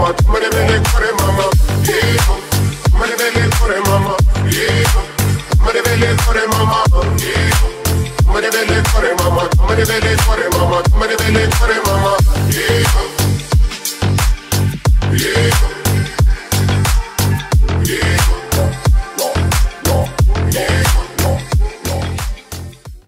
mama, tu me belle cuore mama, yeah. Me belle cuore mama, yeah. Me belle cuore mama, yeah. Me belle cuore mama, tu me belle cuore mama, tu me belle cuore mama, yeah. Yeah.